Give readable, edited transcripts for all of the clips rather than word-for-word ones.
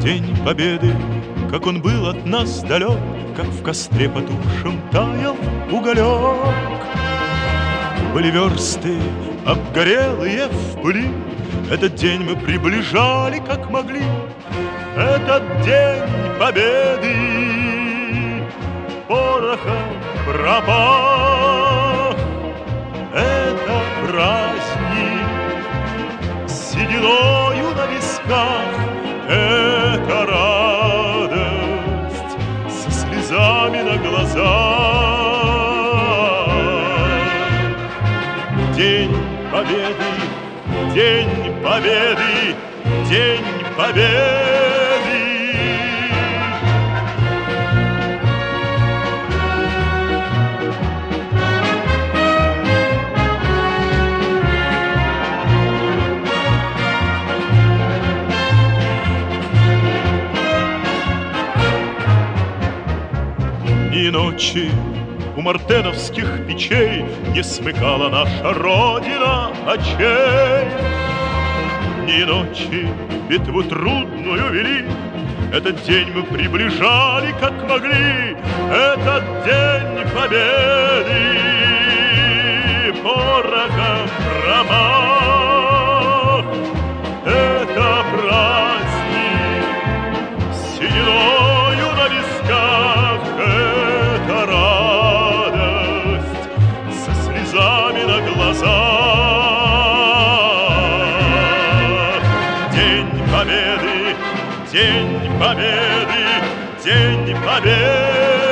День Победы, как он был от нас далек, как в костре потухшем таял уголек. Были версты, обгорелые в пыли, этот день мы приближали, как могли. Этот день Победы порохом пропах. Это праздник с сединою на висках. Это радость со слезами на глазах. День Победы, День Победы, День Победы. И ночи у мартеновских печей не смыкала наша Родина очей. Ни ночи битву трудную вели, этот день мы приближали, как могли. Этот день Победы порохом промах. Это праздник с сединою на висках. Это радость со слезами на глазах. День Победы, День Победы, День Победы.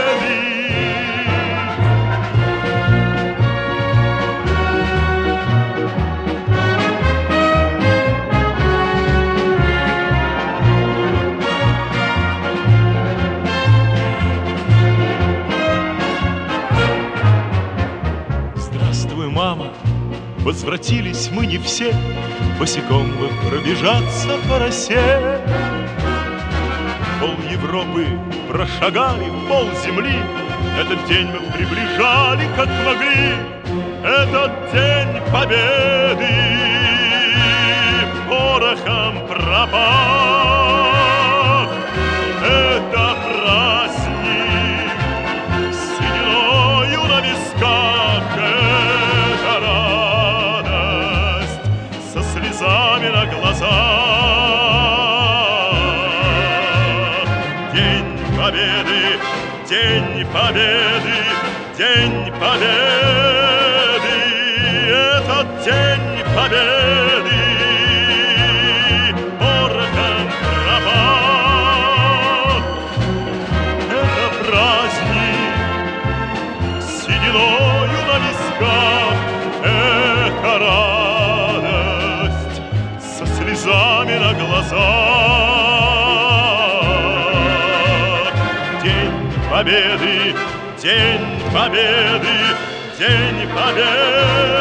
Здравствуй, мама, возвратились мы не все, босиком бы пробежаться по росе. Пол Европы прошагали, пол земли, этот день мы приближали, как могли. Этот день Победы порохом пропах. Это праздник с сединою на висках. Это радость со слезами на глазах. День Победы, День Победы, День Победы. Этот День Победы порохом пропах. Это праздник с сединою на висках. Это радость со слезами на глазах. День Победы, День Победы, День Победы.